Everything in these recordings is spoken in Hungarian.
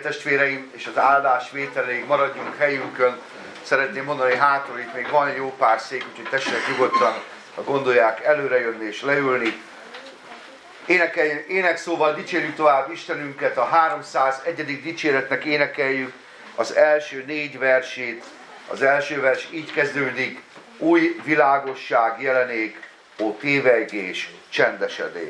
testvéreim, és az áldás vételéig maradjunk helyünkön. Szeretném mondani, hogy hátul itt még van jó pár szék, úgyhogy tessenek nyugodtan, ha gondolják, előre jönni és leülni. Énekszóval dicsérjük tovább Istenünket, a 301. dicséretnek énekeljük az első 4 versét. Az első vers így kezdődik: új világosság jelenék, ó tévejgés csendesedék.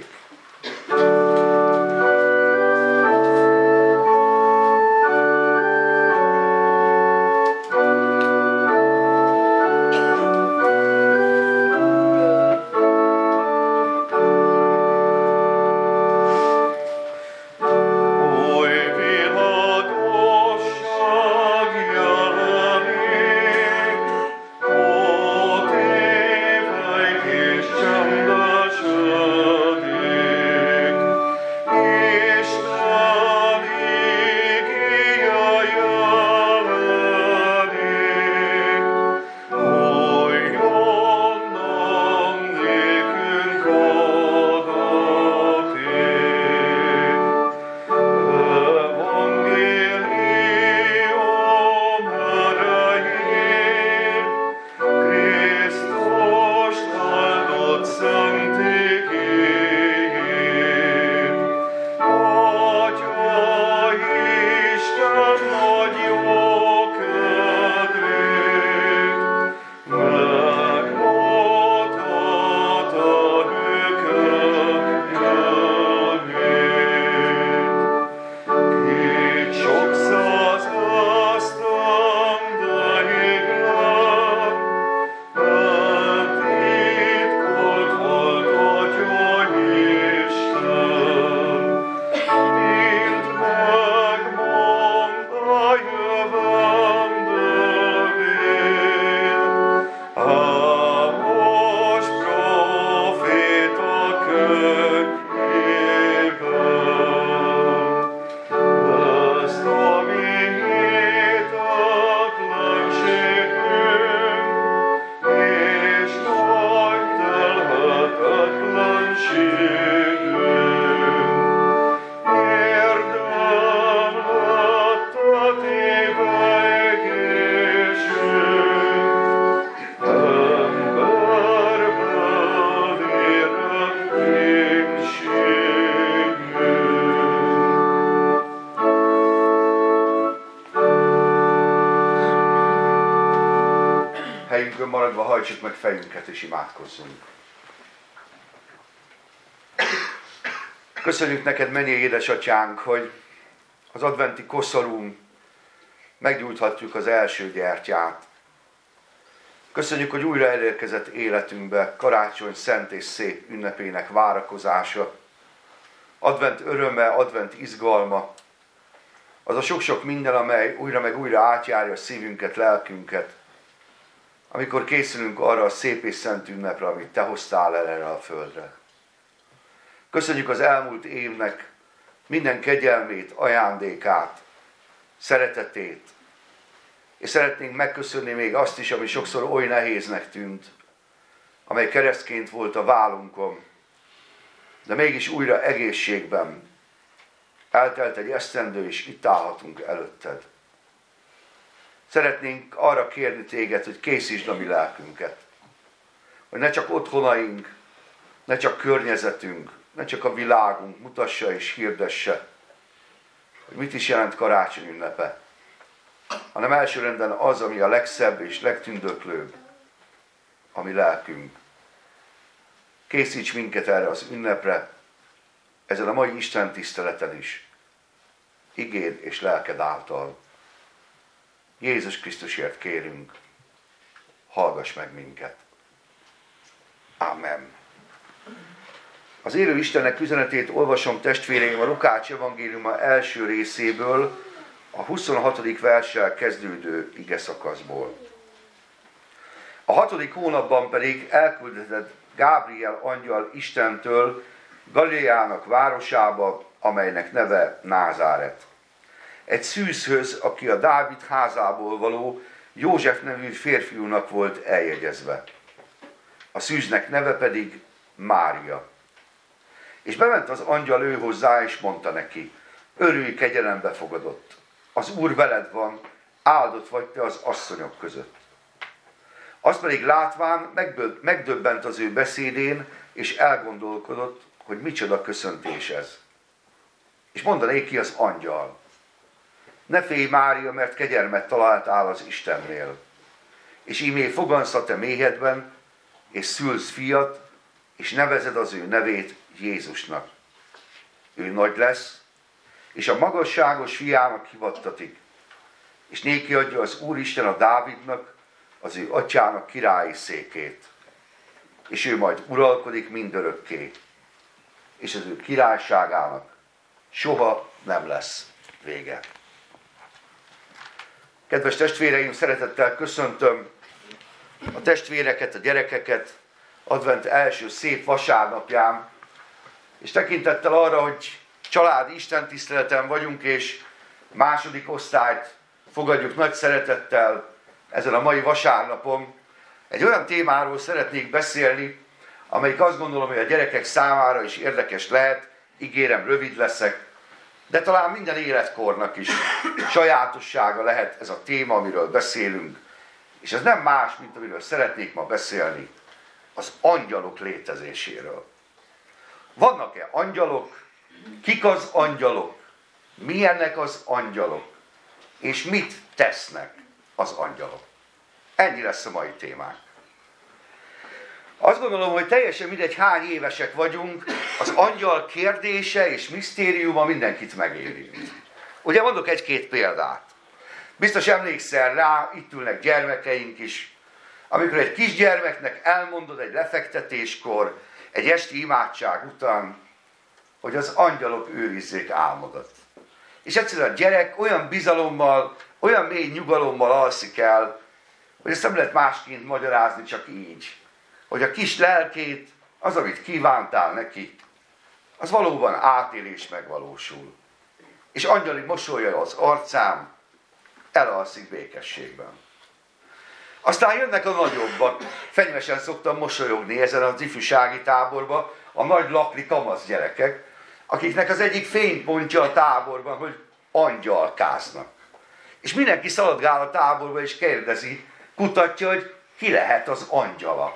Maradva hajtsuk meg fejünket és imádkozzunk. Köszönjük neked, mennyei édesatyánk, hogy az adventi koszorún meggyújthatjuk az első gyertyát. Köszönjük, hogy újra elérkezett életünkbe karácsony szent és szép ünnepének várakozása, advent öröme, advent izgalma, az a sok-sok minden, amely újra meg újra átjárja szívünket, lelkünket, amikor készülünk arra a szép és szent ünnepre, amit te hoztál el erre a földre. Köszönjük az elmúlt évnek minden kegyelmét, ajándékát, szeretetét, és szeretnénk megköszönni még azt is, ami sokszor oly nehéznek tűnt, amely keresztként volt a vállunkon, de mégis újra egészségben eltelt egy esztendő, és itt állhatunk előtted. Szeretnénk arra kérni téged, hogy készítsd a mi lelkünket. Hogy ne csak otthonaink, ne csak környezetünk, ne csak a világunk mutassa és hirdesse, hogy mit is jelent karácsony ünnepe, hanem elsőrendben az, ami a legszebb és legtündöklőbb, a mi lelkünk. Készíts minket erre az ünnepre, ezen a mai Isten tiszteleten is, igéd és lelked által. Jézus Krisztusért kérünk, hallgass meg minket. Amen. Az élő Istennek üzenetét olvasom, testvéreim, a Lukács evangéliuma első részéből, a 26. verssel kezdődő igeszakaszból. A 6. hónapban pedig elküldetett Gábriel angyal Istentől Galileának városába, amelynek neve Názáret. Egy szűzhöz, aki a Dávid házából való József nevű férfiúnak volt eljegyezve. A szűznek neve pedig Mária. És bement az angyal ő hozzá, és mondta neki: örülj, kegyelembe fogadott, az Úr veled van, áldott vagy te az asszonyok között. Azt pedig látván megdöbbent az ő beszédén, és elgondolkodott, hogy micsoda köszöntés ez. És mondanék ki az angyal. Ne félj, Mária, mert kegyelmet találtál az Istennél. És ímé fogansz a te méhedben, és szülsz fiat, és nevezed az ő nevét Jézusnak. Ő nagy lesz, és a magasságos fiának hivattatik, és néki adja az Úristen a Dávidnak, az ő atyának királyi székét. És ő majd uralkodik mindörökké, és az ő királyságának soha nem lesz vége. Kedves testvéreim, szeretettel köszöntöm a testvéreket, a gyerekeket advent első szép vasárnapján, és tekintettel arra, hogy családi istentiszteleten vagyunk, és második osztályt fogadjuk nagy szeretettel ezen a mai vasárnapon, egy olyan témáról szeretnék beszélni, amelyik azt gondolom, hogy a gyerekek számára is érdekes lehet, ígérem, rövid leszek, de talán minden életkornak is sajátossága lehet ez a téma, amiről beszélünk. És ez nem más, mint amiről szeretnék ma beszélni, az angyalok létezéséről. Vannak-e angyalok? Kik az angyalok? Milyenek az angyalok? És mit tesznek az angyalok? Ennyi lesz a mai témánk. Azt gondolom, hogy teljesen mindegy, hány évesek vagyunk, az angyal kérdése és misztériuma mindenkit megérint. Ugye mondok egy-két példát. Biztos emlékszel rá, itt ülnek gyermekeink is, amikor egy kisgyermeknek elmondod egy lefektetéskor, egy esti imádság után, hogy az angyalok őrizzék álmodat. És egyszerűen a gyerek olyan bizalommal, olyan mély nyugalommal alszik el, hogy ezt nem lehet másként magyarázni, csak így. Hogy a kis lelkét, az, amit kívántál neki, az valóban átél és megvalósul. És angyali mosolya az arcán, elalszik békességben. Aztán jönnek a nagyobbak. Fenyvesen szoktam mosolyogni ezen az ifjúsági táborban a nagy lakli kamasz gyerekek, akiknek az egyik fénypontja a táborban, hogy angyalkáznak. És mindenki szaladgál a táborba és kérdezi, kutatja, hogy ki lehet az angyala.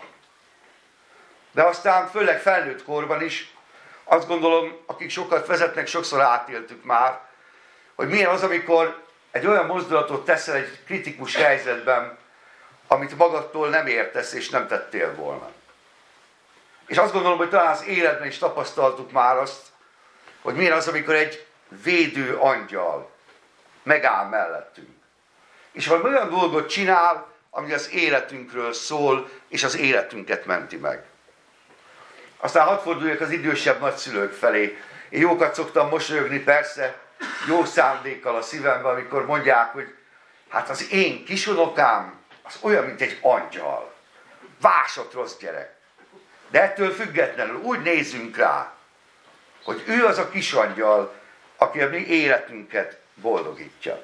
De aztán főleg felnőtt korban is, azt gondolom, akik sokat vezetnek, sokszor átéltük már, hogy milyen az, amikor egy olyan mozdulatot teszel egy kritikus helyzetben, amit magadtól nem értesz és nem tettél volna. És azt gondolom, hogy talán az életben is tapasztaltuk már azt, hogy milyen az, amikor egy védő angyal megáll mellettünk. És valami olyan dolgot csinál, ami az életünkről szól, és az életünket menti meg. Aztán hadd forduljak az idősebb nagyszülők felé. Én jókat szoktam mosolyogni, persze, jó szándékkal a szívemben, amikor mondják, hogy hát az én kisunokám az olyan, mint egy angyal. Vásott rossz gyerek. De ettől függetlenül úgy nézünk rá, hogy ő az a kisangyal, aki a mi életünket boldogítja.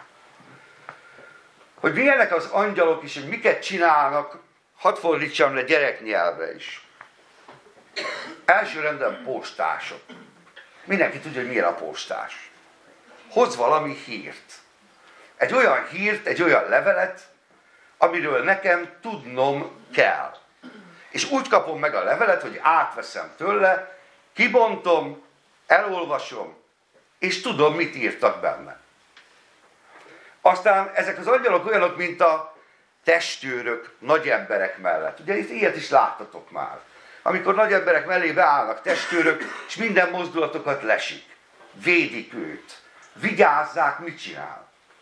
Hogy milyenek az angyalok is, hogy miket csinálnak, hadd fordítsam le gyereknyelvre is. Elsőrendben postások. Mindenki tudja, hogy milyen a postás. Hoz valami hírt. Egy olyan hírt, egy olyan levelet, amiről nekem tudnom kell. És úgy kapom meg a levelet, hogy átveszem tőle, kibontom, elolvasom, és tudom, mit írtak benne. Aztán ezek az angyalok olyanok, mint a testőrök nagy emberek mellett. Ugye itt ilyet is láttatok már. Amikor nagy emberek mellé beállnak testőrök, és minden mozdulatokat lesik. Védik őt. Vigyázzák, mit csinál.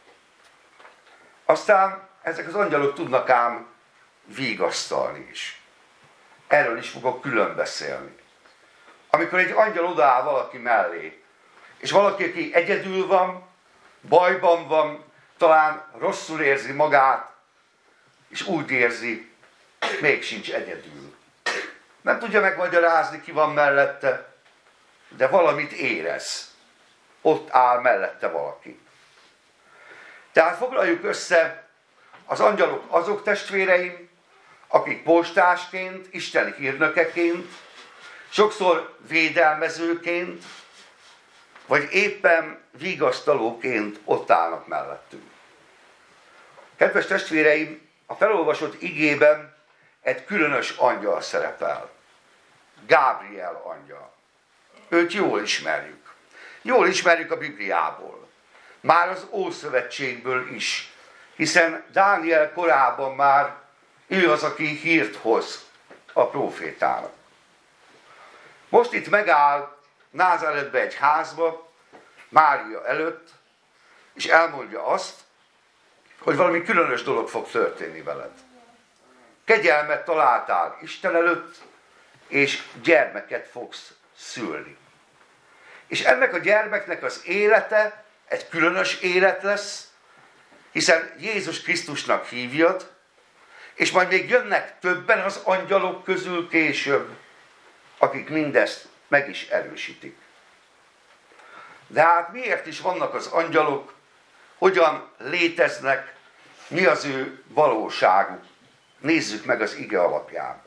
Aztán ezek az angyalok tudnak ám vigasztalni is. Erről is fogok külön beszélni. Amikor egy angyal odaáll valaki mellé, és valaki, aki egyedül van, bajban van, talán rosszul érzi magát, és úgy érzi, még sincs egyedül. Nem tudja megmagyarázni, ki van mellette, de valamit érez. Ott áll mellette valaki. Tehát foglaljuk össze, az angyalok azok testvéreim, akik postásként, isteni hírnökeként, sokszor védelmezőként, vagy éppen vigasztalóként ott állnak mellettünk. Kedves testvéreim, a felolvasott igében egy különös angyal szerepel. Gábriel angyal. Őt jól ismerjük. Jól ismerjük a Bibliából. Már az Ószövetségből is. Hiszen Dániel korában már ő az, aki hírt hoz a prófétának. Most itt megáll Názáretbe egy házba, Mária előtt, és elmondja azt, hogy valami különös dolog fog történni veled. Kegyelmet találtál Isten előtt, és gyermeket fogsz szülni. És ennek a gyermeknek az élete egy különös élet lesz, hiszen Jézus Krisztusnak hívjad, és majd még jönnek többen az angyalok közül később, akik mindezt meg is erősítik. De hát miért is vannak az angyalok, hogyan léteznek, mi az ő valóságuk? Nézzük meg az ige alapján.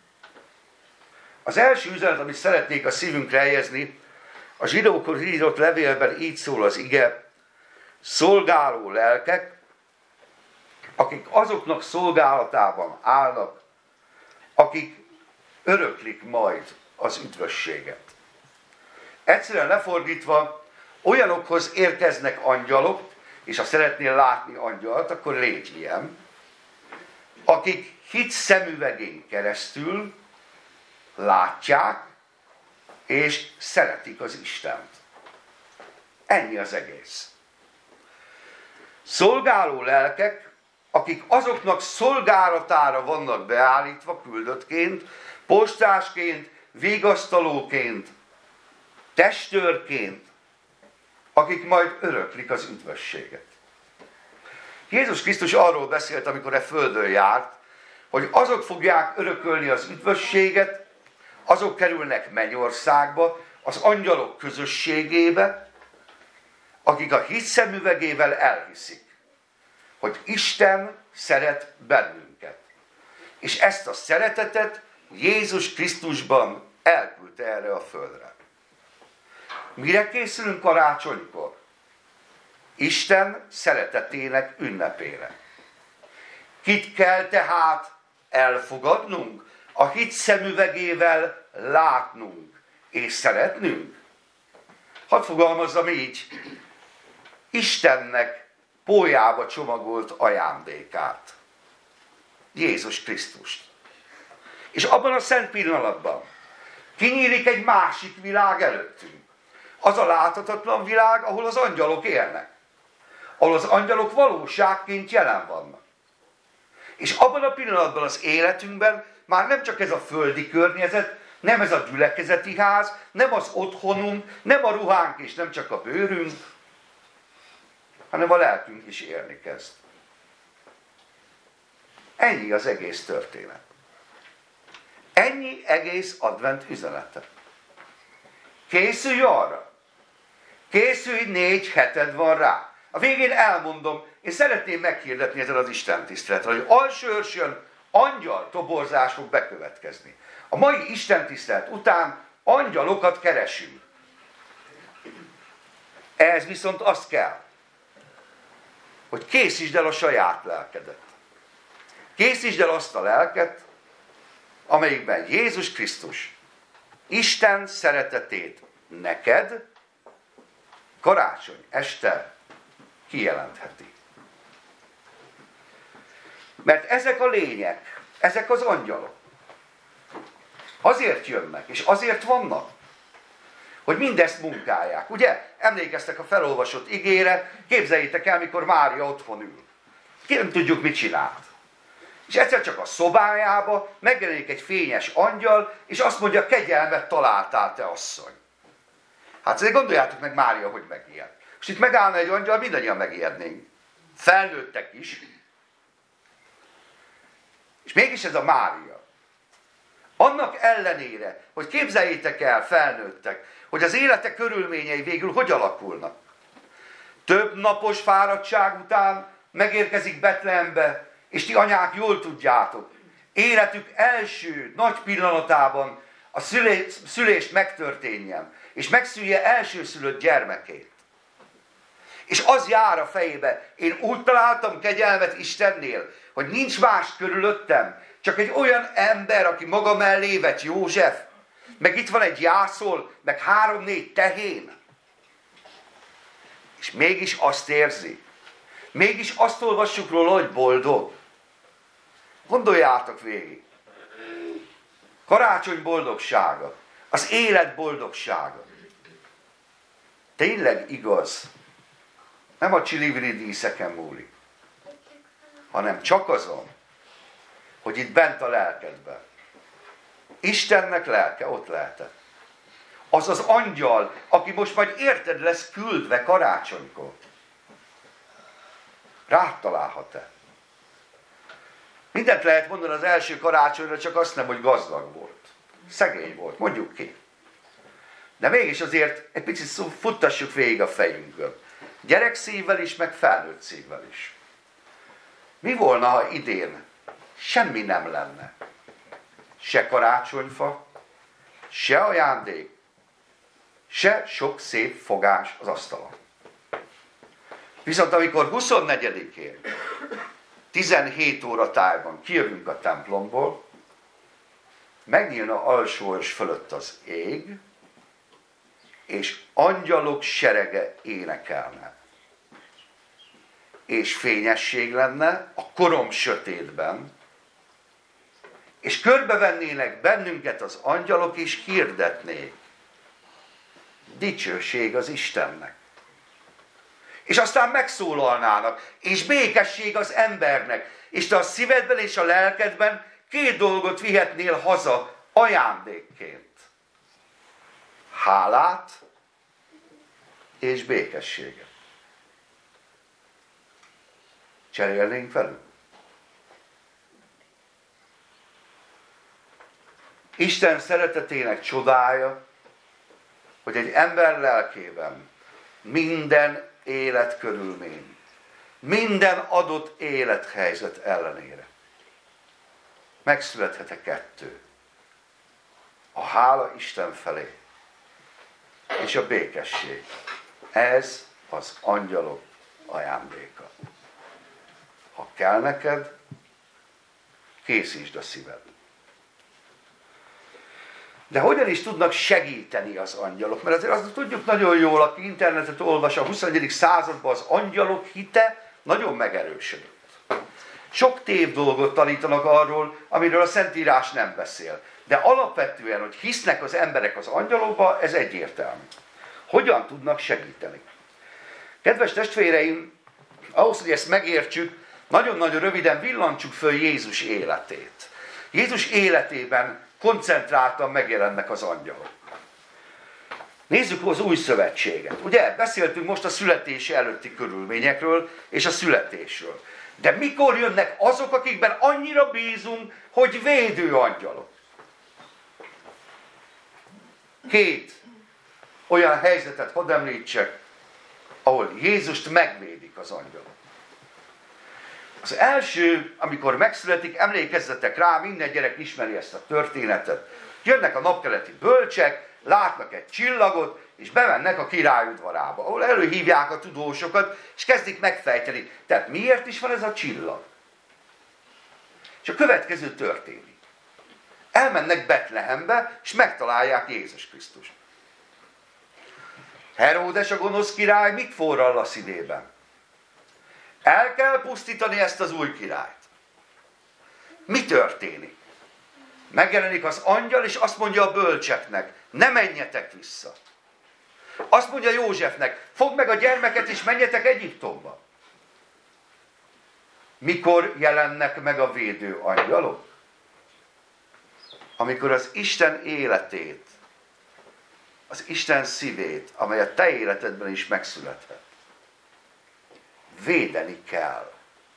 Az első üzenet, amit szeretnék a szívünkre helyezni, a zsidókhoz írott levélben így szól az ige: szolgáló lelkek, akik azoknak szolgálatában állnak, akik öröklik majd az üdvösséget. Egyszerűen lefordítva, olyanokhoz érkeznek angyalok, és ha szeretnél látni angyalt, akkor légy ilyen, akik hit szemüvegén keresztül látják, és szeretik az Istent. Ennyi az egész. Szolgáló lelkek, akik azoknak szolgálatára vannak beállítva küldöttként, postásként, vigasztalóként, testőrként, akik majd öröklik az üdvösséget. Jézus Krisztus arról beszélt, amikor e földön járt, hogy azok fogják örökölni az üdvösséget, azok kerülnek mennyországba, az angyalok közösségébe, akik a hit szemüvegével elhiszik, hogy Isten szeret bennünket. És ezt a szeretetet Jézus Krisztusban elküldte erre a földre. Mire készülünk karácsonykor? Isten szeretetének ünnepére. Kit kell tehát elfogadnunk? A hit szemüvegével látnunk és szeretnünk? Hadd fogalmazzam így, Istennek pólyába csomagolt ajándékát. Jézus Krisztust. És abban a szent pillanatban kinyílik egy másik világ előttünk. Az a láthatatlan világ, ahol az angyalok élnek. Ahol az angyalok valóságként jelen vannak. És abban a pillanatban az életünkben már nem csak ez a földi környezet, nem ez a gyülekezeti ház, nem az otthonunk, nem a ruhánk és nem csak a bőrünk, hanem a lelkünk is élni kezd. Ennyi az egész történet. Ennyi egész advent üzenete. Készülj arra. Készülj, 4 heted van rá. A végén elmondom, én szeretném meghirdetni ezen az Isten tiszteletre, hogy alsőrsön angyal toborzás fog bekövetkezni. A mai Isten tisztelet után angyalokat keresünk. Ehhez viszont azt kell, hogy készítsd el a saját lelkedet. Készítsd el azt a lelket, amelyikben Jézus Krisztus Isten szeretetét neked karácsony este kijelentheti. Mert ezek a lények, ezek az angyalok azért jönnek, és azért vannak, hogy mindezt munkálják. Ugye? Emlékeztek a felolvasott igére, képzeljétek el, mikor Mária otthon ül. Ki nem tudjuk, mit csinált. És egyszer csak a szobájába megjelenik egy fényes angyal, és azt mondja, kegyelmet találtál, te asszony. Hát azért gondoljátok meg Mária, hogy megijed. És itt megállna egy angyal, mindannyian megijednénk. Felnőttek is. És mégis ez a Mária. Annak ellenére, hogy képzeljétek el, felnőttek, hogy az élete körülményei végül hogy alakulnak. Több napos fáradtság után megérkezik Betlehembe, és ti anyák jól tudjátok, életük első nagy pillanatában a szülést megtörténjen, és megszülje elsőszülött gyermekét. És az jár a fejébe, én úgy találtam kegyelmet Istennél, hogy nincs más körülöttem, csak egy olyan ember, aki maga mellé vett, József, meg itt van egy Jászol, meg 3-4 tehén. És mégis azt érzi. Mégis azt olvassuk róla, hogy boldog. Gondoljátok végig. Karácsony boldogsága. Az élet boldogsága. Tényleg igaz. Nem a csilivri díszeken múlik, hanem csak azon, hogy itt bent a lelkedben. Istennek lelke ott lehetett. Az az angyal, aki most majd érted lesz küldve karácsonykor. Rád találhat-e? Mindent lehet mondani az első karácsonyra, csak azt nem, hogy gazdag volt. Szegény volt, mondjuk ki. De mégis azért egy picit futtassuk végig a fejünkön. Gyerekszívvel is, meg felnőtt szívvel is. Mi volna, ha idén semmi nem lenne? Se karácsonyfa, se ajándék, se sok szép fogás az asztalon. Viszont amikor 24-én 17 óra tájban kijövünk a templomból, megnyílna alsó és fölött az ég, és angyalok serege énekelne. És fényesség lenne a korom sötétben, és körbevennének bennünket az angyalok, és hirdetnék. Dicsőség az Istennek. És aztán megszólalnának, és békesség az embernek, és te a szívedben és a lelkedben 2 dolgot vihetnél haza ajándékként. Hálát és békességet. Cserélnénk velük? Isten szeretetének csodája, hogy egy ember lelkében minden életkörülmény, minden adott élethelyzet ellenére megszülethet 2. A hála Isten felé és a békesség. Ez az angyalok ajándéka. Ha kell neked, készítsd a szíved. De hogyan is tudnak segíteni az angyalok? Mert azért azt tudjuk nagyon jól, aki internetet olvas, a 21. században az angyalok hite nagyon megerősödött. Sok tév dolgot tanítanak arról, amiről a Szentírás nem beszél. De alapvetően, hogy hisznek az emberek az angyalokba, ez egyértelmű. Hogyan tudnak segíteni? Kedves testvéreim, ahhoz, hogy ezt megértsük, nagyon-nagyon röviden villantsuk föl Jézus életét. Jézus életében koncentráltan megjelennek az angyalok. Nézzük az új szövetséget. Ugye, beszéltünk most a születése előtti körülményekről és a születésről. De mikor jönnek azok, akikben annyira bízunk, hogy védő angyalok? 2 olyan helyzetet hadd említsek, ahol Jézust megvédik az angyalok. Az első, amikor megszületik, emlékezzetek rá, minden gyerek ismeri ezt a történetet. Jönnek a napkeleti bölcsek, látnak egy csillagot, és bemennek a király udvarába, ahol előhívják a tudósokat, és kezdik megfejteni. Tehát miért is van ez a csillag? És a következő történik. Elmennek Betlehembe, és megtalálják Jézus Krisztust. Heródes a gonosz király mit forral a szívében? El kell pusztítani ezt az új királyt. Mi történik? Megjelenik az angyal, és azt mondja a bölcseknek, ne menjetek vissza. Azt mondja Józsefnek, fogd meg a gyermeket, és menjetek Egyiptomba. Mikor jelennek meg a védő angyalok? Amikor az Isten életét, az Isten szívét, amely a te életedben is megszülethet, védeni kell.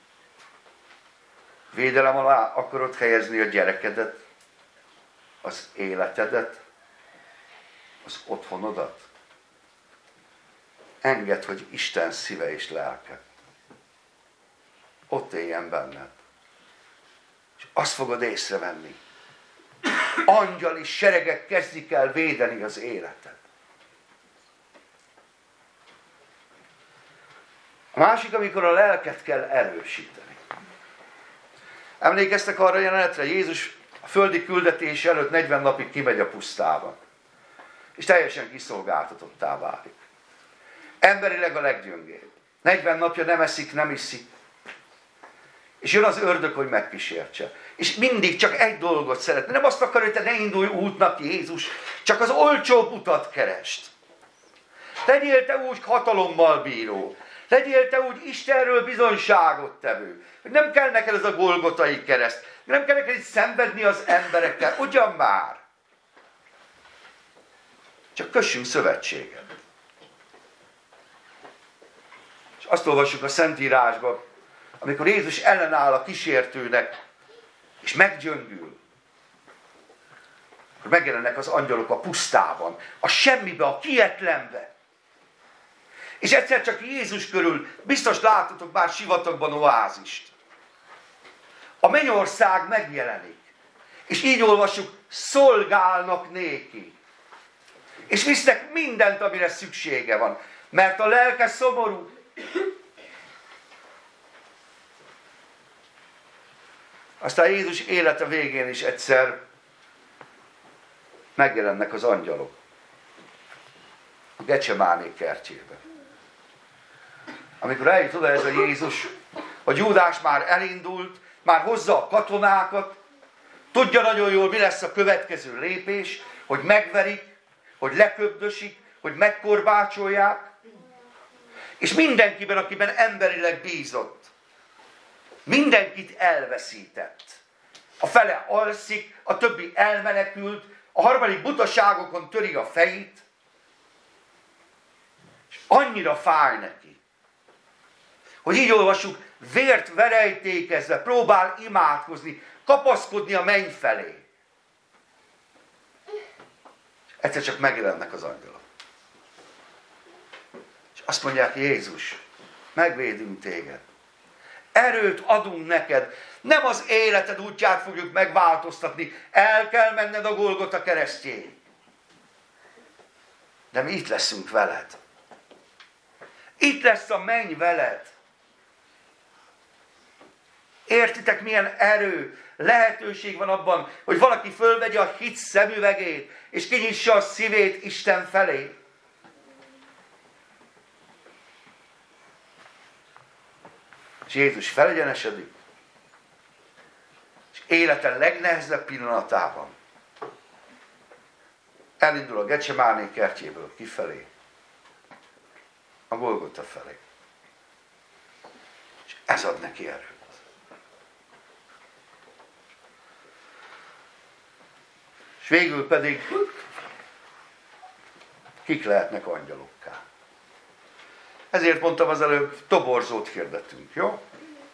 Védelem alá akarod helyezni a gyerekedet, az életedet, az otthonodat? Engedd, hogy Isten szíve és lelke ott éljen benned. És azt fogod észrevenni, angyali seregek kezdik el védeni az életed. A másik, amikor a lelket kell erősíteni. Emlékeztek arra a jelenetre, Jézus a földi küldetés előtt 40 napig kimegy a pusztába. És teljesen kiszolgáltatottá válik. Emberileg a leggyöngébb. 40 napja nem eszik, nem iszik. És jön az ördög, hogy megkísértse. És mindig csak egy dolgot szeretne. Nem azt akarja, hogy te ne indulj útnak, Jézus, csak az olcsóbb utat kerest. Legyél te úgy hatalommal bíró. Legyél te úgy Istenről bizonyságot tevő. Hogy nem kell neked ez a golgotai kereszt. Nem kell neked szenvedni az emberekkel. Ugyan már. Csak kössünk szövetséget. És azt olvassuk a Szentírásban, amikor Jézus ellenáll a kísértőnek, és meggyöngül, hogy megjelennek az angyalok a pusztában, a semmibe, a kietlenbe. És egyszer csak Jézus körül, biztos látotok már sivatagban oázist. A mennyország megjelenik. És így olvassuk, szolgálnak néki. És visznek mindent, amire szüksége van. Mert a lelke szomorú. Aztán Jézus élete végén is egyszer megjelennek az angyalok. A Gecsemáné kertjében. Amikor eljut oda ez a Jézus, a Júdás már elindult, már hozza a katonákat, tudja nagyon jól, mi lesz a következő lépés, hogy megverik, hogy leköbdösik, hogy megkorbácsolják, és mindenkiben, akiben emberileg bízott, mindenkit elveszített. A fele alszik, a többi elmenekült, a harmadik butaságokon töri a fejét, és annyira fáj neki, hogy így olvassuk, vért verejtékezve próbál imádkozni, kapaszkodni a menny felé. Egyszer csak megjelennek az angyalok. És azt mondják, Jézus, megvédünk téged. Erőt adunk neked. Nem az életed útját fogjuk megváltoztatni. El kell menned a Golgota keresztjén. De mi itt leszünk veled. Itt lesz a menny veled. Értitek, milyen erő, lehetőség van abban, hogy valaki fölvegye a hit szemüvegét, és kinyissa a szívét Isten felé. És Jézus felegyenesedik, és élete legnehezebb pillanatában elindul a Gecsemáné kertjéből kifelé, a Golgota felé. És ez ad neki erőt. És végül pedig kik lehetnek angyalokká. Ezért mondtam az előbb, toborzót hirdettünk, jó?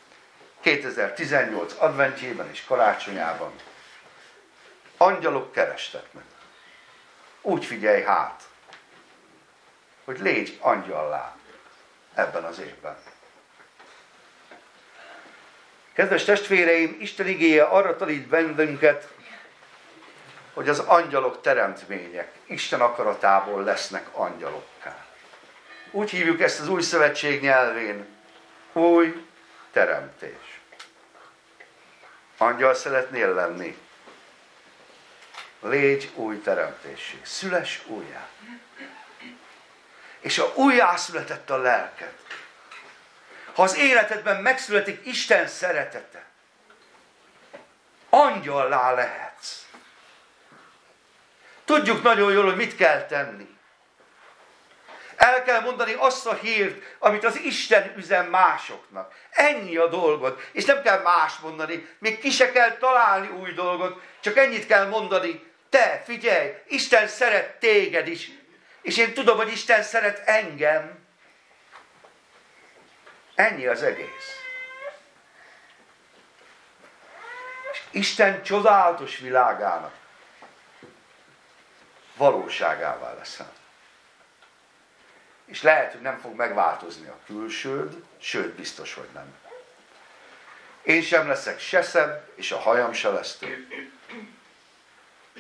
2018 adventjében és karácsonyában angyalok kerestetnek. Úgy figyelj hát, hogy légy angyallá ebben az évben. Kedves testvéreim, Isten igéje arra tanít bennünket, hogy az angyalok teremtmények Isten akaratából lesznek angyalokká. Úgy hívjuk ezt az új szövetség nyelvén, új teremtés. Angyal szeretnél lenni? Légy új teremtéssé. Szüless újjá. És ha újjászületett a lelked, ha az életedben megszületik Isten szeretete, angyallá lehetsz. Tudjuk nagyon jól, hogy mit kell tenni. El kell mondani azt a hírt, amit az Isten üzen másoknak. Ennyi a dolgod, és nem kell más mondani, még ki se kell találni új dolgot, csak ennyit kell mondani, te figyelj, Isten szeret téged is, és én tudom, hogy Isten szeret engem. Ennyi az egész. És Isten csodálatos világának valóságává leszel. És lehet, hogy nem fog megváltozni a külsőd, sőt, biztos, hogy nem. Én sem leszek se szebb, és a hajam se lesz több.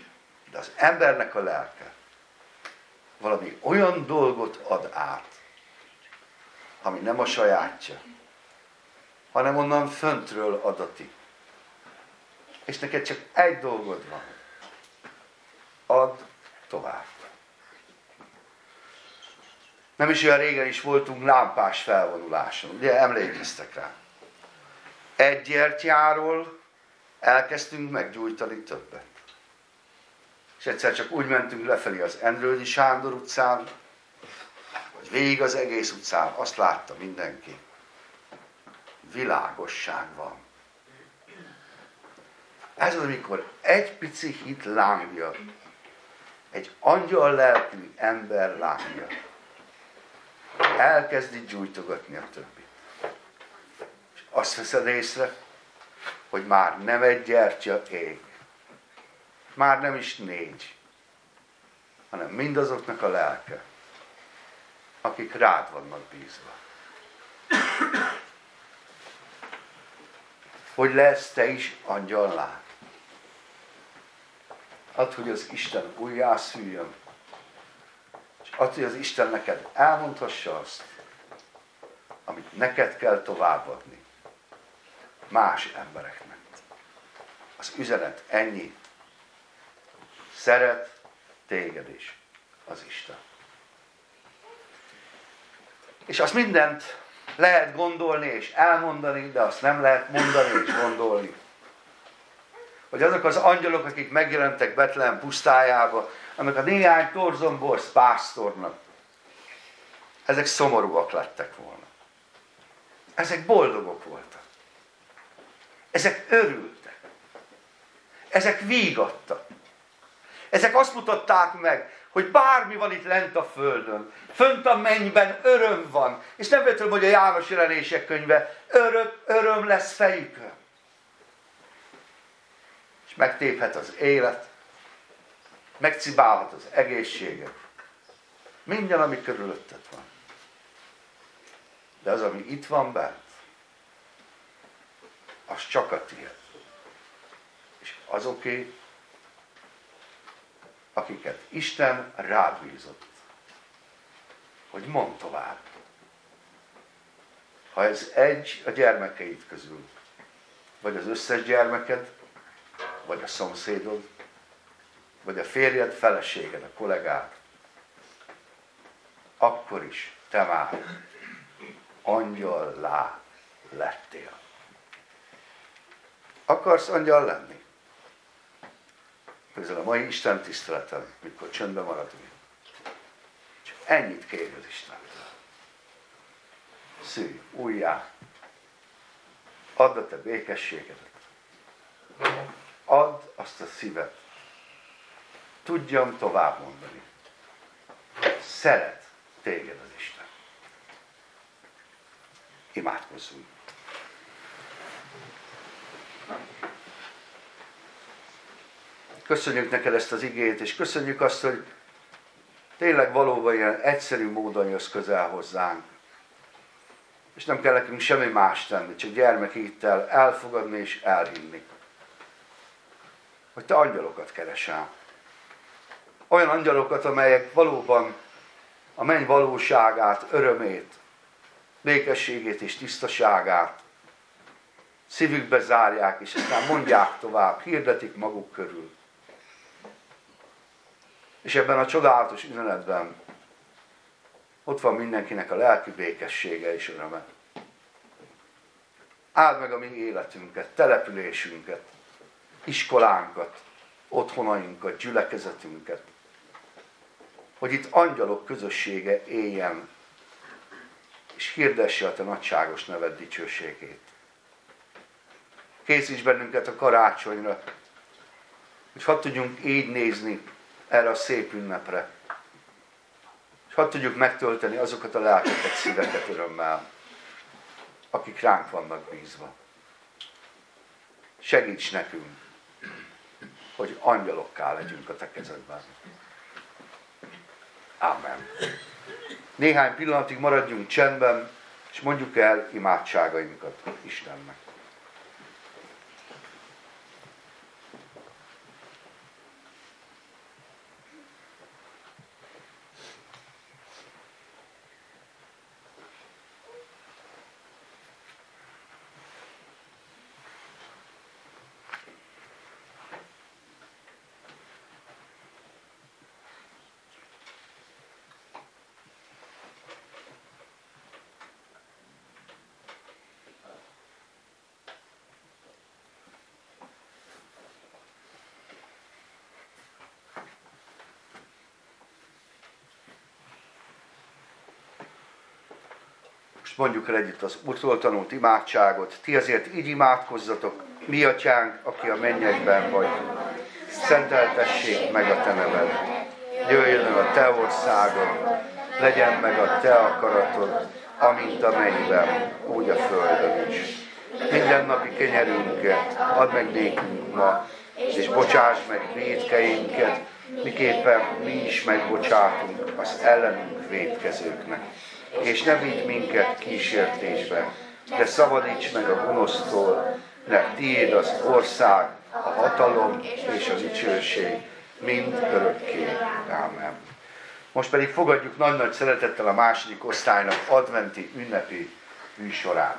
De az embernek a lelke valami olyan dolgot ad át, ami nem a sajátja, hanem onnan föntről adatik. És neked csak egy dolgod van. Add tovább. Nem is olyan régen is voltunk lámpás felvonuláson. Ugye emlékeztek rá? Egy gyertyáról elkezdtünk meggyújtani többet. És egyszer csak úgy mentünk lefelé az Endrődi Sándor utcán, hogy végig az egész utcán azt látta mindenki. Világosság van. Ez az, amikor egy pici hit lángja, egy angyal lelkű ember lángja, elkezdi gyújtogatni a többit. És azt veszed észre, hogy már nem egy gyertya ég, már nem is 4, hanem mindazoknak a lelke, akik rád vannak bízva. Hogy lesz te is angyallá. Add, hogy az Isten újjászüljön, és add, hogy az Isten neked elmondhassa azt, amit neked kell továbbadni más embereknek. Az üzenet ennyi. Szeret téged is az Isten. És azt mindent lehet gondolni és elmondani, de azt nem lehet mondani és gondolni. Hogy azok az angyalok, akik megjelentek Betlehem pusztájába, annak a néhány torzomborz pásztornak, ezek szomorúak lettek volna. Ezek boldogok voltak. Ezek örültek. Ezek vígattak. Ezek azt mutatták meg, hogy bármi van itt lent a földön, fönt a mennyben öröm van, és nem véletlenül, hogy a János Jelenések könyve öröm lesz fejükön. És megtéphet az élet, megcibálhat az egészséget, minden, ami körülötted van. De az, ami itt van bent, az csak a tiéd. És azoké, akiket Isten rád bízott, hogy mondd tovább. Ha ez egy a gyermekeid közül, vagy az összes gyermeked, vagy a szomszédod, vagy a férjed, feleséged, a kollégád, akkor is te már angyallá lettél. Akarsz angyal lenni? Ezzel a mai Isten tiszteleten, mikor csöndben maradunk. Csak ennyit kér az Istentől. Szülj újjá. Add a te békességedet. Add azt a szívet. Tudjam tovább mondani. Szeret téged az Isten. Imádkozzunk. Köszönjük neked ezt az igét, és köszönjük azt, hogy tényleg valóban ilyen egyszerű módon jössz közel hozzánk. És nem kell nekünk semmi más tenni, csak gyermekhittel elfogadni és elhinni. Hogy te angyalokat keresel. Olyan angyalokat, amelyek valóban a menny valóságát, örömét, békességét és tisztaságát szívükbe zárják, és aztán mondják tovább, hirdetik maguk körül. És ebben a csodálatos üzenetben ott van mindenkinek a lelki békessége és öröme. Áld meg a mi életünket, településünket, iskolánkat, otthonainkat, gyülekezetünket, hogy itt angyalok közössége éljen, és hirdesse a te nagyságos neved dicsőségét. Készíts bennünket a karácsonyra, hogy hadd tudjunk így nézni erre a szép ünnepre, és hadd tudjuk megtölteni azokat a lelkeket, szíveket örömmel, akik ránk vannak bízva. Segíts nekünk, hogy angyalokká legyünk a te kezedben. Amen. Néhány pillanatig maradjunk csendben, és mondjuk el imádságainkat Istennek. Most mondjuk el együtt az Úrtól tanult imádságot. Ti azért így imádkozzatok, mi atyánk, aki a mennyekben vagy. Szenteltessék meg a te neved. Jöjjön el a te országod, legyen meg a te akaratod, amint a mennyben, úgy a földön is. Mindennapi kenyerünket add meg nékünk ma, és bocsáss meg vétkeinket, miképpen mi is megbocsátunk az ellenünk vétkezőknek. És ne vigy minket kísértésbe, de szabadíts meg a gonosztól, mert tiéd az ország, a hatalom és a dicsőség mind örökké. Ámen. Most pedig fogadjuk nagy-nagy szeretettel a második osztálynak adventi ünnepi műsorát.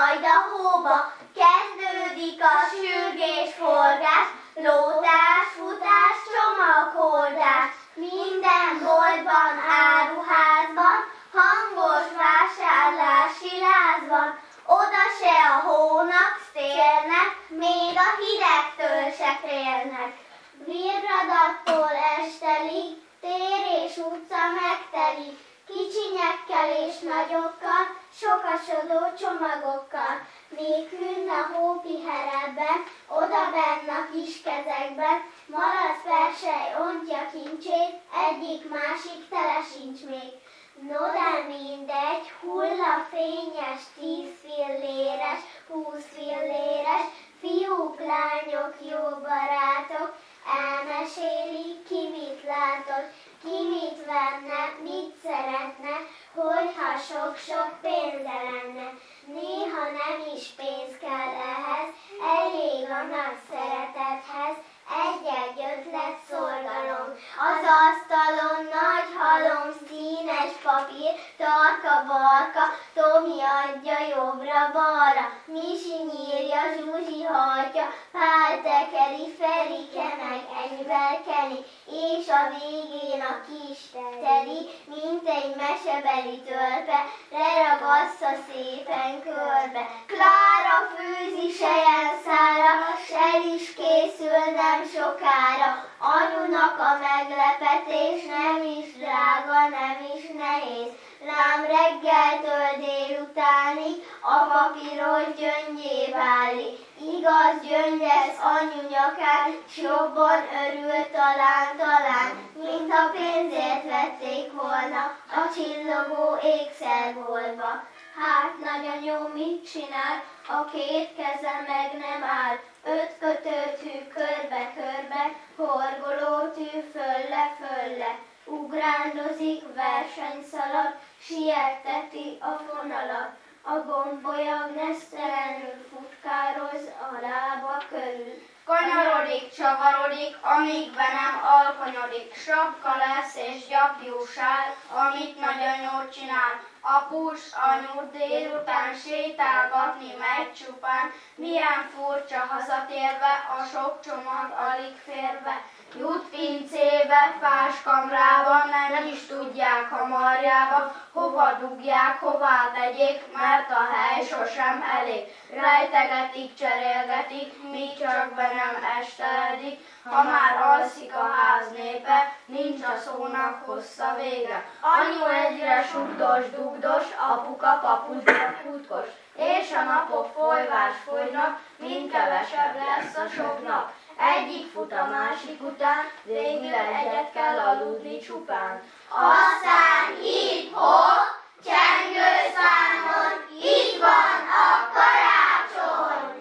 majd a hóba, kezdődik a sürgés, forgás, lótás, futás, csomaghordás. Minden boltban, áruházban, hangos vásárlási lázban, oda se a hónak, szélnek, még a hidegtől se félnek. Virradattól estelig, tér és utca megtelik, kicsinyekkel és nagyokkal, sokasodó csomagokkal. Még hűn a hópiheredben, oda benn a kis kezekben, malac persely ontja kincsét, egyik-másik tele sincs még. No de mindegy, hullafényes, 10 filléres, 20 filléres, fiúk, lányok, jó barátok, elmesélik, ki mit látott, ki mit venne, mit szeretne, hogyha sok-sok pénze lenne. Néha nem is pénz kell ehhez, elég a nagy szeretethez, egy-egy ötlet, szorgalom. Az asztalon nagy halom, színes papír, tarka-barka, Tomi adja jobbra-balra, Misi nyírja, Zsuzsi hajtja, Pál tekeri, Ferike meg egyvel keni, és a végén a kis teri, mint egy mesebeli törpe, leragassza szépen körbe. Klára főzi selyemszára, s el is készül nem sokára. Anyunak a meglepetés nem is drága, nem is nehéz. Lám reggeltől délutánig a papíros gyöngyé válik. Igaz gyöngy lesz anyu nyakán, s jobban örül talán, mint ha pénzért vették volna a csillogó ékszerboltba. Hát nagyanyó mit csinál, a két keze meg nem áll, 5 kötőtű körbe-körbe, horgolótű fölle-fölle. Ugrándozik, versenyszalad, sietteti a fonalat. A gombolyag nesztelenül futkároz a lába körül. Kanyarodik, csavarodik, amíg be nem alkonyodik. Sapka lesz és gyapjúsál, amit nagyanyó csinál. Apus, anyu délután sétálgatni megy csupán, milyen furcsa hazatérve, a sok csomag alig férve. Jut pincébe, fáskamrába, nem is tudják a marjába, hova dugják, hová tegyék, mert a hely sosem elég. Rejtegetik, cserélgetik, míg csak be nem esteledik, ha már alszik a ház népe, nincs a szónak hossza vége. Anyu egyre sugdos, dugdos, apuka papusba futkos, és a napok folyvás fogynak, mind kevesebb lesz a sok nap. Egyik fut a másik után, végül egyet kell aludni csupán. Aztán hip-hop, csengőszámon, itt van a karácsony!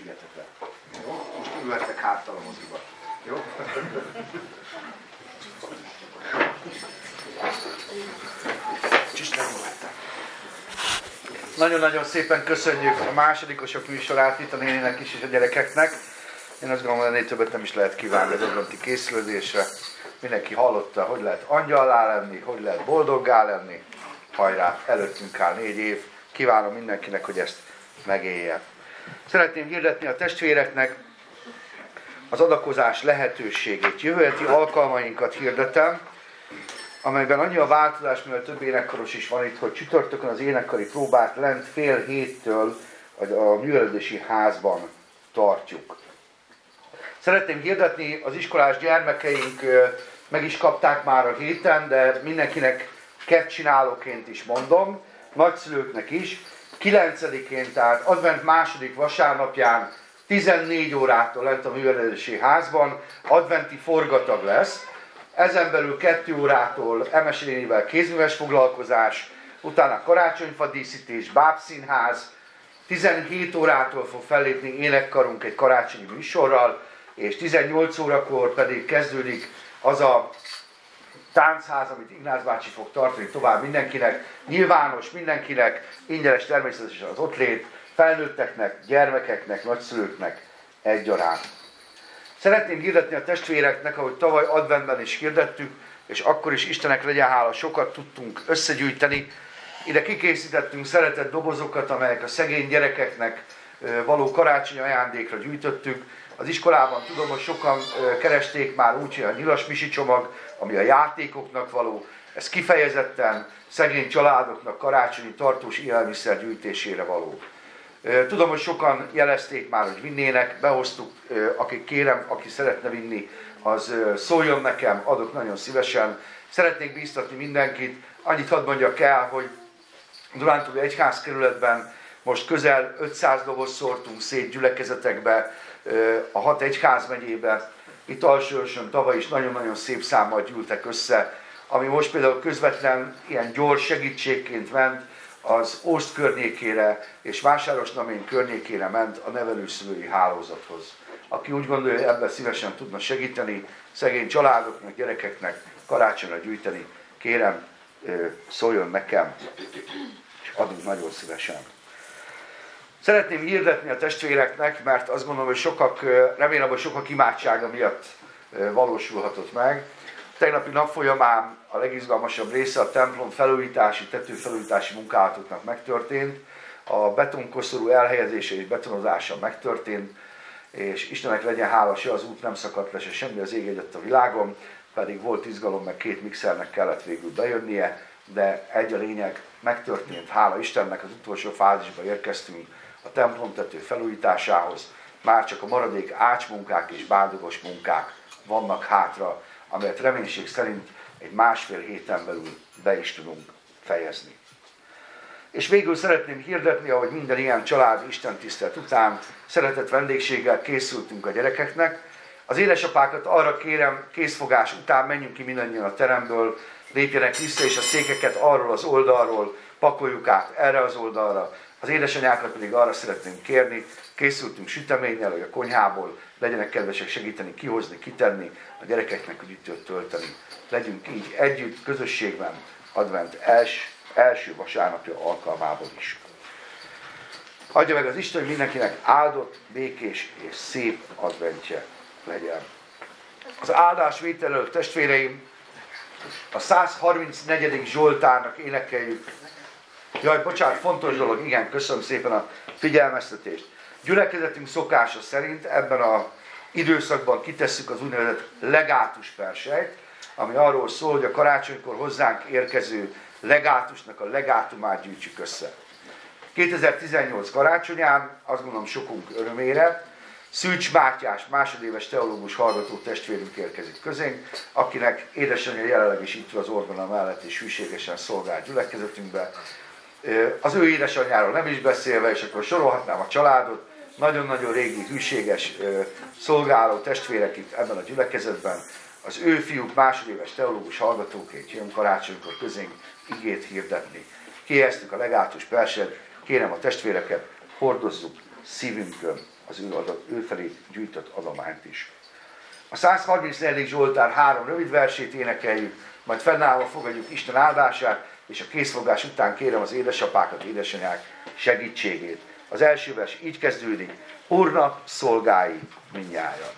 beszélgettek le. Jó? Most ülhettek háttal a moziba. Jó? Nagyon-nagyon szépen köszönjük a másodikosok műsorát itt a néninek is és a gyerekeknek. Én azt gondolom, hogy ennél többet nem is lehet kívánni az adventi készülődésre. Mindenki hallotta, hogy lehet angyallá lenni, hogy lehet boldoggá lenni. Hajrá, előttünk áll 4 év. Kívánom mindenkinek, hogy ezt megélje. Szeretném hirdetni a testvéreknek az adakozás lehetőségét. Jövő heti alkalmainkat hirdetem, amelyben annyi a változás, mivel több énekkaros is van itt, hogy csütörtökön az énekkari próbát lent 6:30 a művelődési házban tartjuk. Szeretném hirdetni, az iskolás gyermekeink meg is kapták már a héten, de mindenkinek kettcsinálóként is mondom, nagyszülőknek is, 9-én, tehát advent második vasárnapján 14 órától lent a művelődési házban adventi forgatag lesz. Ezen belül 2 órától Emes nénivel kézműves foglalkozás, utána karácsonyfa díszítés, bábszínház, 17 órától fog fellépni énekkarunk egy karácsonyi műsorral, és 18 órakor pedig kezdődik az a táncház, amit Ignác bácsi fog tartani tovább mindenkinek, nyilvános mindenkinek, ingyenes természetesen az ottlét, felnőtteknek, gyermekeknek, nagyszülőknek egyaránt. Szeretném hirdetni a testvéreknek, ahogy tavaly adventben is hirdettük, és akkor is Istennek legyen hála, sokat tudtunk összegyűjteni. Ide kikészítettünk szeretett dobozokat, amelyek a szegény gyerekeknek való karácsonyi ajándékra gyűjtöttük. Az iskolában tudom, hogy sokan keresték már úgy, hogy a nyilas misi csomag, ami a játékoknak való, ez kifejezetten szegény családoknak karácsonyi tartós élelmiszer gyűjtésére való. Tudom, hogy sokan jelezték már, hogy vinnének, behoztuk, aki szeretne vinni, az szóljon nekem, adok nagyon szívesen. Szeretnék bíztatni mindenkit, annyit hadd mondjak el, hogy Dunántúli egyházkerületben most közel 500 doboz szórtunk szét gyülekezetekbe, a 6 egyházmegyébe. Itt Alsóörsön tavaly is nagyon-nagyon szép számmal gyűltek össze, ami most például közvetlen ilyen gyors segítségként ment, az Ószt környékére és Vásárosnamény környékére ment a nevelőszülői hálózathoz. Aki úgy gondolja, hogy ebben szívesen tudna segíteni, szegény családoknak, gyerekeknek karácsonyra gyűjteni, kérem, szóljon nekem, és adunk nagyon szívesen. Szeretném hirdetni a testvéreknek, mert azt gondolom, hogy remélem, hogy sokak imádsága miatt valósulhatott meg. A tegnapi nap folyamán a legizgalmasabb része a templom felújítási, tetőfelújítási munkálatoknak megtörtént. A betonkoszorú elhelyezése és betonozása megtörtént, és Istennek legyen hála, se az út nem szakadt le, se semmi az ég egyet a világon, pedig volt izgalom, meg 2 mixernek kellett végül bejönnie, de egy a lényeg, megtörtént, hála Istennek, az utolsó fázisba érkeztünk a templomtető felújításához. Már csak a maradék ácsmunkák és bádogos munkák vannak hátra, amelyet reménység szerint egy 1,5 héten belül be is tudunk fejezni. És végül szeretném hirdetni, ahogy minden ilyen család istentisztelet után szeretett vendégséggel készültünk a gyerekeknek. Az édesapákat arra kérem, készfogás után menjünk ki mindannyian a teremből, lépjenek vissza, és a székeket arról az oldalról pakoljuk át erre az oldalra. Az édesanyákat pedig arra szeretném kérni, készültünk süteménnyel, hogy a konyhából legyenek kedvesek segíteni, kihozni, kitenni, a gyerekeknek üdítőt tölteni. Legyünk így együtt, közösségben, advent első vasárnapja alkalmából is. Adja meg az Isten, hogy mindenkinek áldott, békés és szép adventje legyen. Az áldásvétel előtt, testvéreim, a 134. Zsoltárnak énekeljük. Jaj, bocsánat, fontos dolog, igen, köszönöm szépen a figyelmeztetést. Gyülekezetünk szokása szerint ebben az időszakban kitesszük az úgynevezett legátus verseit, ami arról szól, hogy a karácsonykor hozzánk érkező legátusnak a legátumát gyűjtsük össze. 2018 karácsonyán, azt gondolom sokunk örömére, Szűcs Mátyás, másodéves teológus hallgató testvérünk érkezik közénk, akinek édesanyja jelenleg is itt van az orgona mellett és hűségesen szolgál gyülekezetünkbe. Az ő édesanyjáról nem is beszélve, és akkor sorolhatnám a családot, nagyon-nagyon régi, hűséges szolgáló testvérek itt ebben a gyülekezetben. Az ő fiúk másodéves teológus hallgatóként jön karácsonykor közénk igét hirdetni. Kiejeztük a legátus verset, kérem a testvéreket, hordozzuk szívünkön az ő felé gyűjtött adományt is. A 134. Zsoltár 3 rövid versét énekeljük, majd fennállva fogadjuk Isten áldását, és a készfogás után kérem az édesapákat, édesanyák segítségét. Az első vers így kezdődik: Úrnak szolgái mindnyájan.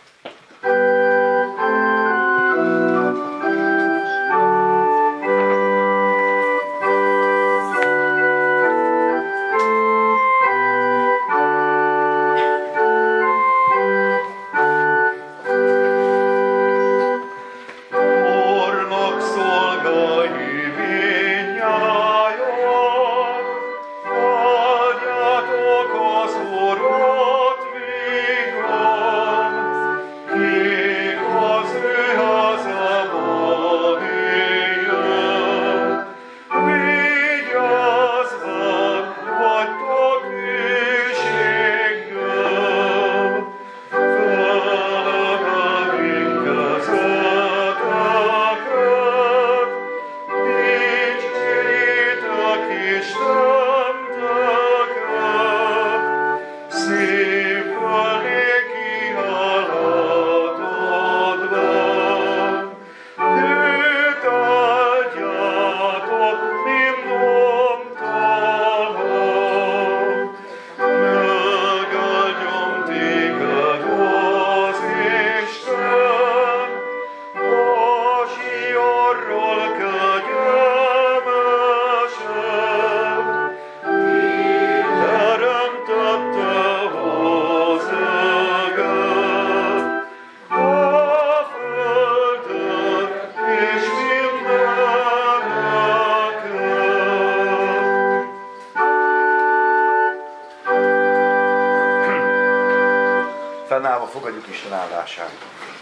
Fennállva fogadjuk Isten áldását.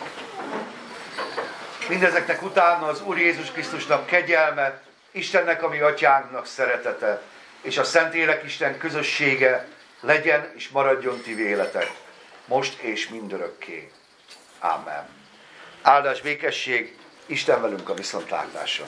Mindezeknek utána az Úr Jézus Krisztusnak kegyelme, Istennek, a mi atyánknak szeretete, és a Szentlélek Isten közössége legyen és maradjon ti véletek, most és mindörökké. Ámen. Áldás, békesség, Isten velünk a viszontlátásra.